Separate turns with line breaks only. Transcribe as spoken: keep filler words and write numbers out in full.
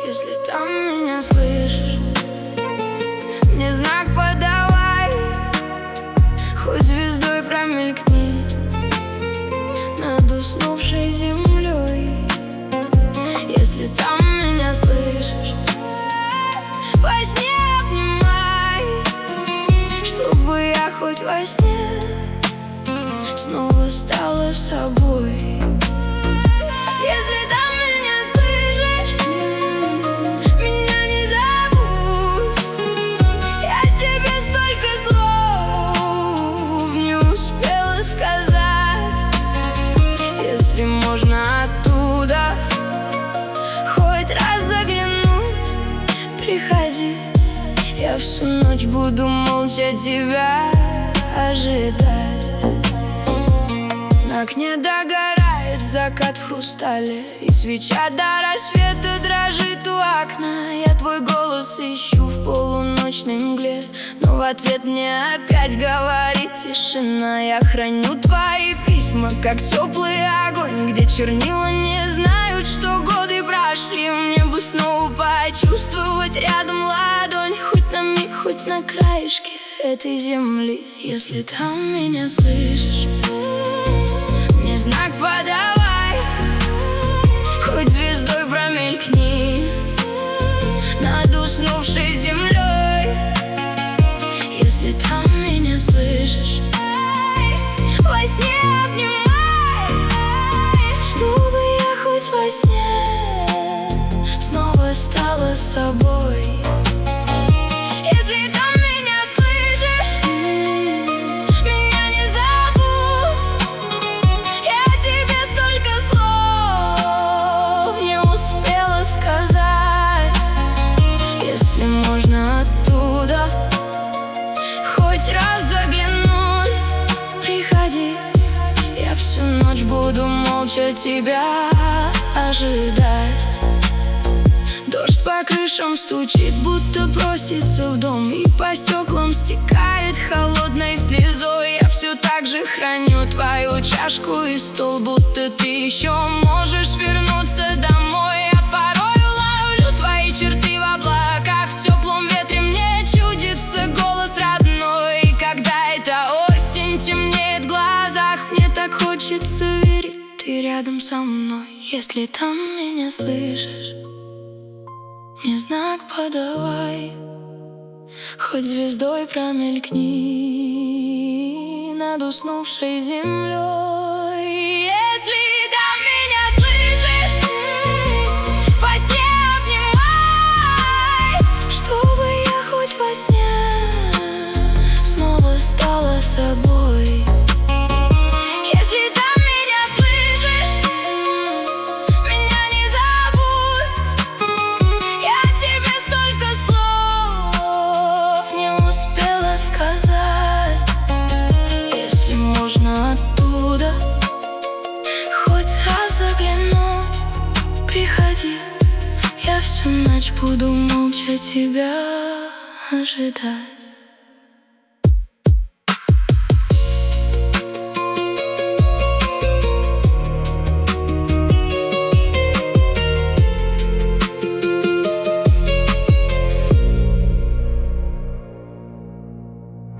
если там меня слышишь. Мне знак подавай, хоть звездой промелькни над уснувшей землей. Если там меня слышишь, во сне обнимай, чтобы я хоть во сне снова стала собой. Если там меня слышишь, меня не забудь. Я тебе столько слов не успела сказать. Если можно оттуда хоть раз заглянуть, приходи, я всю ночь буду молча тебя ожидать. На окне догорает закат в хрустале, и свеча до рассвета дрожит у окна. Я твой голос ищу в полуночной мгле, но в ответ мне опять говорит тишина. Я храню твои письма, как теплый огонь, где чернила не знают, что годы прошли. Мне бы снова почувствовать рядом ладонь, хоть на миг, хоть на краешке этой земли. Если там меня слышишь, мне знак подавай, хоть звездой промелькни над уснувшей землей. Если там меня слышишь, во сне обнимай, чтобы я хоть во сне снова стала собой. Если там меня слышишь, меня не забудь. Я тебе столько слов не успела сказать. Если можно оттуда хоть раз заглянуть, приходи, я всю ночь буду молча тебя ожидать. Дождь по крышам стучит, будто просится в дом, и по стеклам стекает холодной слезой. Я все так же храню твою чашку и стол, будто ты еще можешь вернуться домой. Я порою ловлю твои черты в облаках, в теплом ветре мне чудится голос родной. И когда эта осень темнеет в глазах, мне так хочется верить, ты рядом со мной. Если там меня слышишь, мне знак подавай, хоть звездой промелькни над уснувшей землей. Если там меня слышишь, во сне обнимай, чтобы я хоть во сне снова стала собой. Если можно оттуда хоть раз заглянуть, приходи, я всю ночь буду молча тебя ожидать.